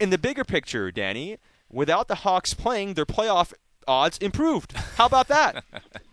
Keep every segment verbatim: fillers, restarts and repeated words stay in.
in the bigger picture, Danny, without the Hawks playing, their playoff odds improved. How about that?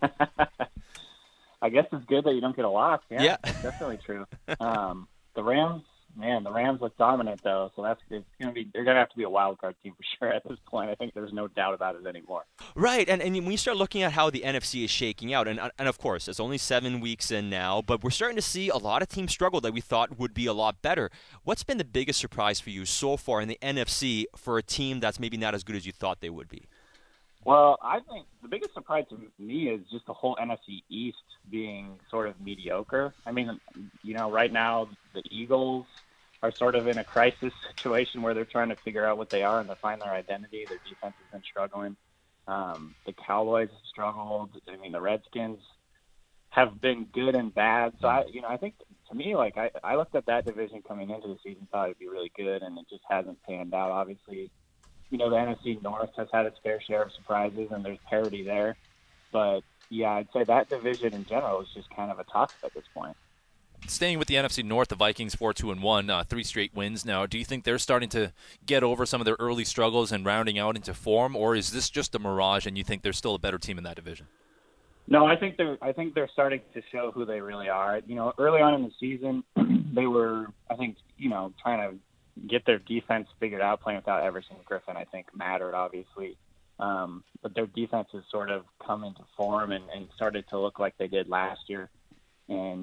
I guess it's good that you don't get a loss. Yeah, Yeah. that's definitely true. Um, the Rams, man, the Rams look dominant though, so that's it's gonna be they're gonna have to be a wild card team for sure at this point. I think there's no doubt about it anymore. Right, and, and when you start looking at how the N F C is shaking out, and and of course, it's only seven weeks in now, but we're starting to see a lot of teams struggle that we thought would be a lot better. What's been the biggest surprise for you so far in the N F C for a team that's maybe not as good as you thought they would be? Well, I think the biggest surprise to me is just the whole N F C East being sort of mediocre. I mean, you know, right now the Eagles are sort of in a crisis situation where they're trying to figure out what they are and to find their identity. Their defense has been struggling. Um, the Cowboys have struggled. I mean, the Redskins have been good and bad. So, I, you know, I think to me, like, I, I looked at that division coming into the season, thought it would be really good, and it just hasn't panned out, obviously. You know, the N F C North has had its fair share of surprises, and there's parity there. But, yeah, I'd say that division in general is just kind of a toss at this point. Staying with the N F C North, the Vikings four two and one, uh, three straight wins now. Do you think they're starting to get over some of their early struggles and rounding out into form, or is this just a mirage and you think they're still a better team in that division? No, I think they're I think they're starting to show who they really are. You know, early on in the season, they were, I think, you know, trying to get their defense figured out. Playing without Everson Griffin, I think, mattered, obviously. Um, but their defense has sort of come into form and, and started to look like they did last year. And,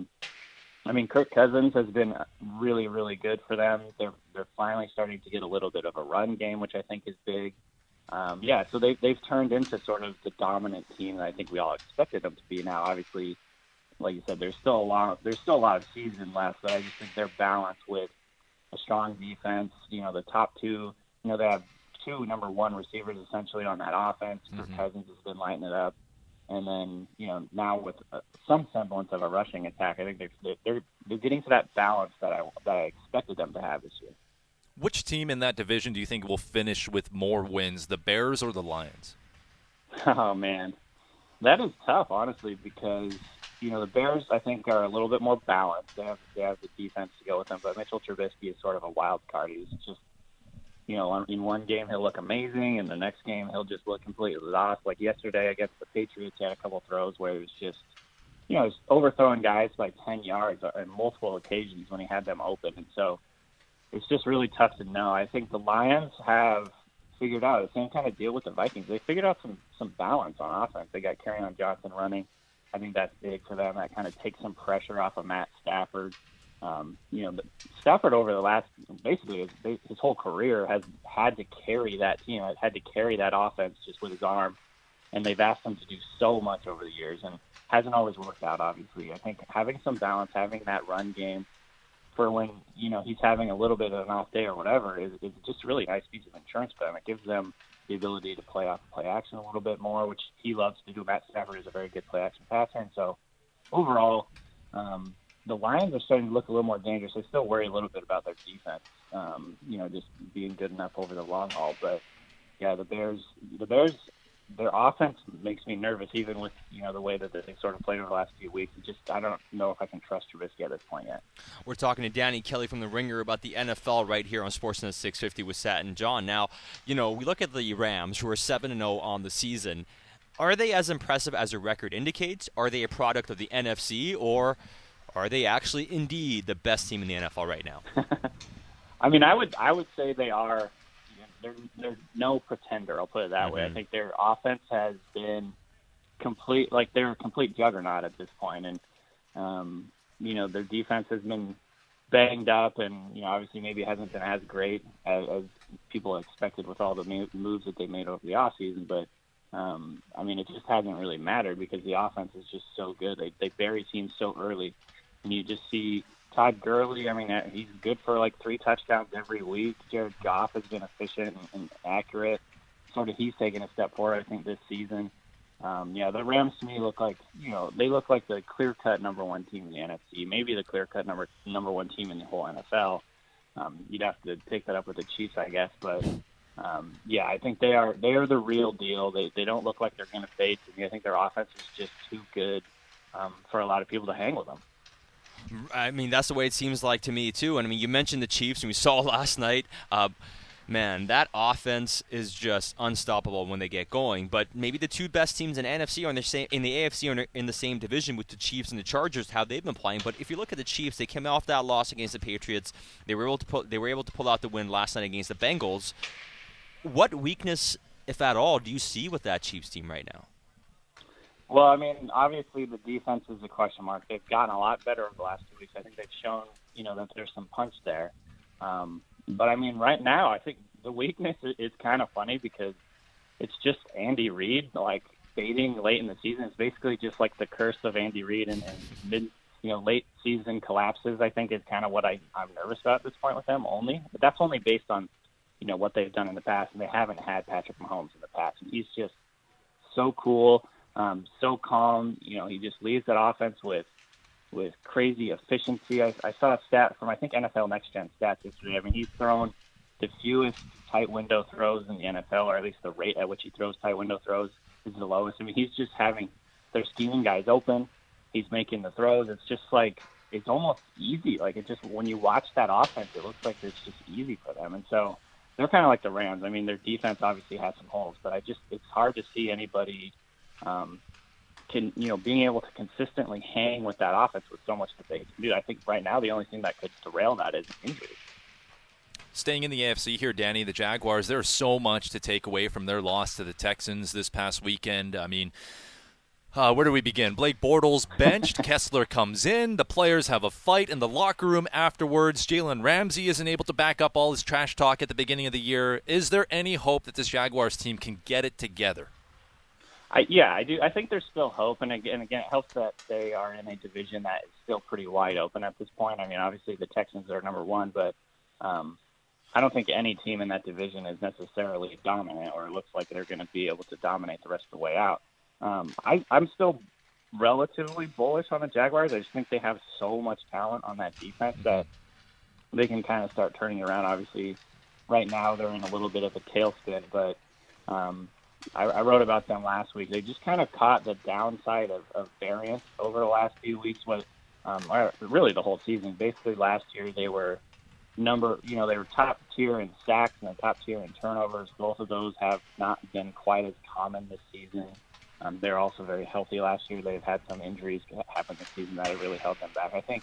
I mean, Kirk Cousins has been really, really good for them. They're they're finally starting to get a little bit of a run game, which I think is big. Um, yeah, so they, they've turned into sort of the dominant team that I think we all expected them to be. Now, obviously, like you said, there's still a lot. There's still a lot of season left, but I just think they're balanced with a strong defense. You know, the top two. You know, they have two number one receivers essentially on that offense. Mm-hmm. Kirk Cousins has been lighting it up, and then you know now with uh, some semblance of a rushing attack, I think they're they're they're getting to that balance that I that I expected them to have this year. Which team in that division do you think will finish with more wins, the Bears or the Lions? Oh, man. That is tough, honestly, because, you know, the Bears, I think, are a little bit more balanced. They have, they have the defense to go with them, but Mitchell Trubisky is sort of a wild card. He's just, you know, in one game he'll look amazing, and the next game he'll just look completely lost. Like yesterday against the Patriots, he had a couple throws where it was just, you know, he was overthrowing guys by ten yards on multiple occasions when he had them open, and so it's just really tough to know. I think the Lions have figured out the same kind of deal with the Vikings. They figured out some, some balance on offense. They got Kerryon Johnson running. I think that's big for them. That kind of takes some pressure off of Matt Stafford. Um, you know, Stafford over the last, basically his, his whole career has had to carry that team, has had to carry that offense just with his arm. And they've asked him to do so much over the years and hasn't always worked out, obviously. I think having some balance, having that run game, for when, you know, he's having a little bit of an off day or whatever, is, is just a really nice piece of insurance for them. It gives them the ability to play off play action a little bit more, which he loves to do. Matt Stafford is a very good play action passer. And so overall, um, the Lions are starting to look a little more dangerous. I still worry a little bit about their defense, um, you know, just being good enough over the long haul. But, yeah, the Bears, the Bears, their offense makes me nervous, even with, you know, the way that they sort of played over the last few weeks. It just, I don't know if I can trust Trubisky at this point yet. We're talking to Danny Kelly from The Ringer about the N F L right here on Sportsnet six fifty with Sat and John. Now, you know, we look at the Rams, who are seven and oh on the season. Are they as impressive as their record indicates? Are they a product of the N F C, or are they actually indeed the best team in the N F L right now? I mean, I would I would say they are. They're, they're no pretender, I'll put it that mm-hmm. way. I think their offense has been complete, like they're a complete juggernaut at this point. And, um, you know, their defense has been banged up and, you know, obviously maybe hasn't been as great as, as people expected with all the moves that they made over the offseason. But, um, I mean, it just hasn't really mattered because the offense is just so good. They, they bury teams so early. And you just see Todd Gurley, I mean, he's good for like three touchdowns every week. Jared Goff has been efficient and, and accurate. Sort of he's taken a step forward, I think, this season. Um, yeah, the Rams to me look like, you know, they look like the clear-cut number one team in the N F C, maybe the clear-cut number number one team in the whole N F L. Um, you'd have to take that up with the Chiefs, I guess. But, um, yeah, I think they are they are the real deal. They they don't look like they're going to fade to me. I think their offense is just too good um, for a lot of people to hang with them. I mean, that's the way it seems like to me, too. And, I mean, you mentioned the Chiefs, and we saw last night. Uh, Man, that offense is just unstoppable when they get going. But maybe the two best teams in the N F C are in the same in the A F C are in the same division with the Chiefs and the Chargers. How they've been playing. But if you look at the Chiefs, they came off that loss against the Patriots. They were able to pull, they were able to pull out the win last night against the Bengals. What weakness, if at all, do you see with that Chiefs team right now? Well, I mean, obviously the defense is a question mark. They've gotten a lot better over the last two weeks. I think they've shown, you know, that there's some punch there. Um, but, I mean, right now, I think the weakness is kind of funny because it's just Andy Reid, like, fading late in the season. It's basically just like the curse of Andy Reid and, and mid, you know, late season collapses, I think, is kind of what I, I'm nervous about at this point with them only. But that's only based on, you know, what they've done in the past, and they haven't had Patrick Mahomes in the past. And he's just so cool, um, so calm. You know, he just leads that offense with with crazy efficiency. I, I saw a stat from, I think, N F L Next Gen stats yesterday. I mean, he's thrown the fewest tight window throws in the N F L, or at least the rate at which he throws tight window throws is the lowest. I mean, he's just having, they're scheming guys open. He's making the throws. It's just like, it's almost easy. Like, it just, when you watch that offense, it looks like it's just easy for them. And so they're kind of like the Rams. I mean, their defense obviously has some holes, but I just, it's hard to see anybody, um, can, you know, being able to consistently hang with that offense with so much that they can do. I think right now the only thing that could derail that is injury. Staying in the A F C here, Danny, the Jaguars, there's so much to take away from their loss to the Texans this past weekend. I mean, uh, where do we begin? Blake Bortles benched. Kessler comes in. The players have a fight in the locker room afterwards. Jalen Ramsey isn't able to back up all his trash talk at the beginning of the year. Is there any hope that this Jaguars team can get it together? I, yeah, I do. I think there's still hope, and again, again, it helps that they are in a division that is still pretty wide open at this point. I mean, obviously the Texans are number one, but um, I don't think any team in that division is necessarily dominant, or it looks like they're going to be able to dominate the rest of the way out. Um, I, I'm still relatively bullish on the Jaguars. I just think they have so much talent on that defense that they can kind of start turning around. Obviously, right now they're in a little bit of a tailspin, but um, I, I wrote about them last week. They just kind of caught the downside of, of variance over the last few weeks, was um, or really the whole season. Basically, last year they were number, you know, they were top tier in sacks and top tier in turnovers. Both of those have not been quite as common this season. Um, they're also very healthy last year. They've had some injuries happen this season that have really held them back. I think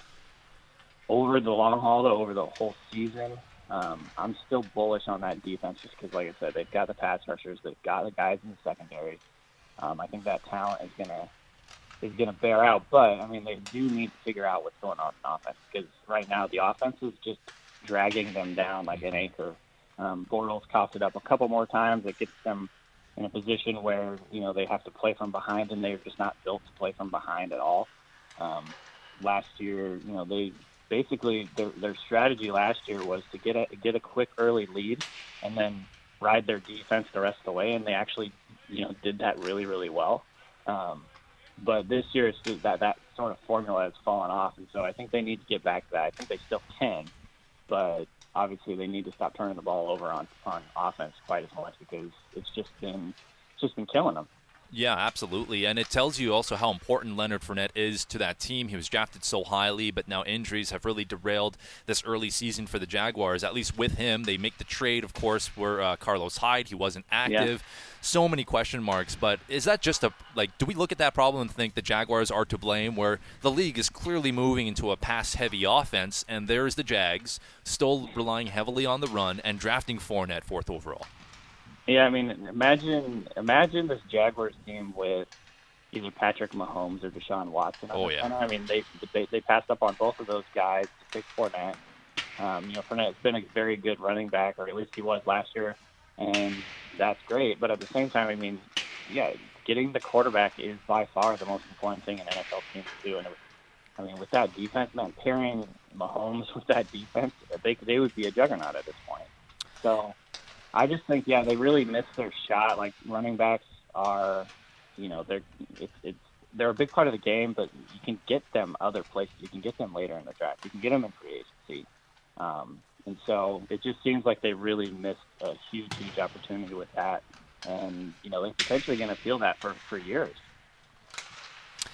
over the long haul, though, over the whole season, Um, I'm still bullish on that defense just because, like I said, they've got the pass rushers, they've got the guys in the secondary. Um, I think that talent is gonna is gonna bear out, but I mean they do need to figure out what's going on in offense because right now the offense is just dragging them down like an anchor. Um, Bortles coughed it up a couple more times. It gets them in a position where you know they have to play from behind, and they're just not built to play from behind at all. Um, last year, you know they. Basically, their, their strategy last year was to get a get a quick early lead and then ride their defense the rest of the way, and they actually, you know, did that really, really well. Um, but this year, it's just that that sort of formula has fallen off, and so I think they need to get back to that. I think they still can, but obviously they need to stop turning the ball over on, on offense quite as much because it's just been it's just been killing them. Yeah, absolutely. And it tells you also how important Leonard Fournette is to that team. He was drafted so highly, but now injuries have really derailed this early season for the Jaguars. At least with him, they make the trade, of course, where uh, Carlos Hyde, he wasn't active. Yeah. So many question marks. But is that just a, like, do we look at that problem and think the Jaguars are to blame, where the league is clearly moving into a pass-heavy offense, and there's the Jags still relying heavily on the run and drafting Fournette fourth overall? Yeah, I mean, imagine imagine this Jaguars team with either Patrick Mahomes or Deshaun Watson. Oh, yeah. I mean, they, they they passed up on both of those guys to pick Fournette. Um, you know, Fournette's been a very good running back, or at least he was last year, and that's great. But at the same time, I mean, yeah, getting the quarterback is by far the most important thing an N F L team to do. And it was, I mean, with that defense, man, pairing Mahomes with that defense, they they would be a juggernaut at this point. So I just think, yeah, they really missed their shot. Like, running backs are, you know, they're it's, it's they're a big part of the game, but you can get them other places. You can get them later in the draft. You can get them in free agency. Um, and so it just seems like they really missed a huge, huge opportunity with that. And, you know, they're potentially going to feel that for, for years.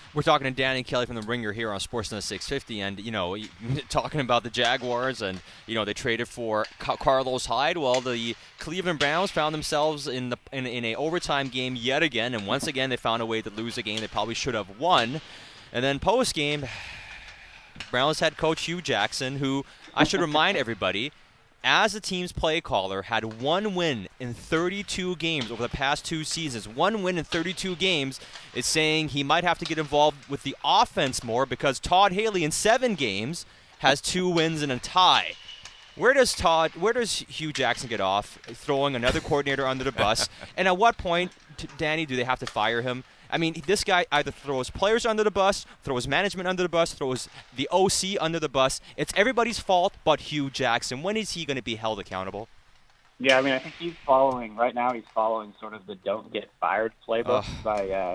We're talking to Danny Kelly from the Ringer here on Sportsnet six fifty, and you know, talking about the Jaguars, and you know, they traded for Carlos Hyde. Well, the Cleveland Browns found themselves in the in, in a overtime game yet again, and once again they found a way to lose a game they probably should have won. And then post game, Browns head coach Hugh Jackson, who I should remind everybody, as the team's play caller, had one win in thirty-two games over the past two seasons. One win in thirty-two games is saying he might have to get involved with the offense more because Todd Haley in seven games has two wins and a tie. Where does Todd, where does Hugh Jackson get off throwing another coordinator under the bus? And at what point, Danny, do they have to fire him? I mean, this guy either throws players under the bus, throws management under the bus, throws the O C under the bus. It's everybody's fault but Hugh Jackson. When is he going to be held accountable? Yeah, I mean, I think he's following, right now he's following sort of the don't get fired playbook uh. by uh,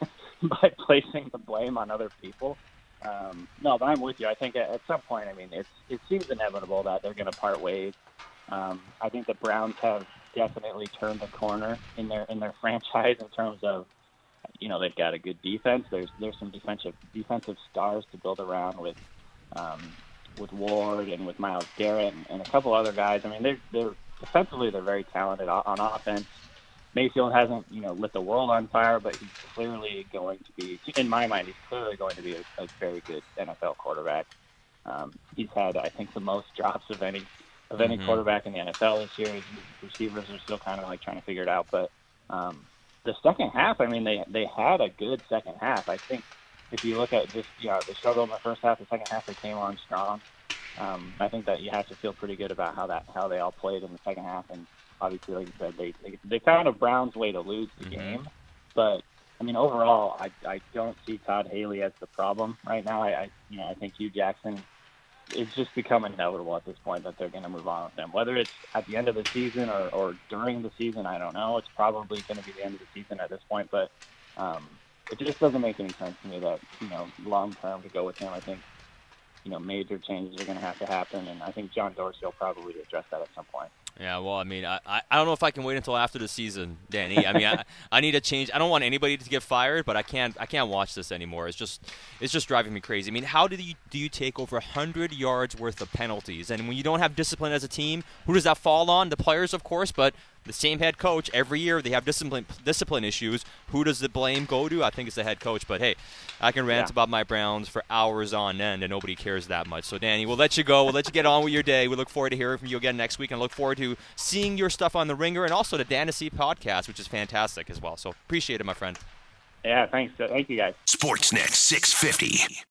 by placing the blame on other people. Um, no, but I'm with you. I think at, at some point, I mean, it's, it seems inevitable that they're going to part ways. Um, I think the Browns have definitely turned the corner in their in their franchise in terms of, you know, they've got a good defense. There's there's some defensive defensive stars to build around with um, with Ward and with Myles Garrett and, and a couple other guys. I mean, they're they're defensively they're very talented on offense. Mayfield hasn't, you know, lit the world on fire, but he's clearly going to be, in my mind, he's clearly going to be a, a very good N F L quarterback. Um, he's had, I think, the most drops of any of any mm-hmm. quarterback in the N F L this year. His receivers are still kind of like trying to figure it out, but. Um, The second half, I mean, they they had a good second half. I think if you look at just, you know, they struggled in the first half, the second half they came on strong. Um, I think that you have to feel pretty good about how that how they all played in the second half. And obviously, like you said, they they, they found a Browns way to lose the mm-hmm. game. But I mean, overall, I I don't see Todd Haley as the problem right now. I, I you know I think Hugh Jackson. It's just become inevitable at this point that they're going to move on with them. Whether it's at the end of the season or, or during the season, I don't know. It's probably going to be the end of the season at this point, but um, it just doesn't make any sense to me that, you know, long term to go with him. I think, you know, major changes are going to have to happen, and I think John Dorsey will probably address that at some point. Yeah, well, I mean, I, I don't know if I can wait until after the season, Danny. I mean, I, I need a change. I don't want anybody to get fired, but I can't I can't watch this anymore. It's just it's just driving me crazy. I mean, how do you do you take over one hundred yards worth of penalties? And when you don't have discipline as a team, who does that fall on? The players, of course, but the same head coach every year. They have discipline discipline issues. Who does the blame go to? I think it's the head coach. But hey, I can rant yeah. about my Browns for hours on end, and nobody cares that much. So, Danny, we'll let you go. We'll let you get on with your day. We look forward to hearing from you again next week, and look forward to seeing your stuff on the Ringer and also the Danasy podcast, which is fantastic as well. So appreciate it, my friend. Yeah, thanks. Thank you, guys. Sportsnet six fifty.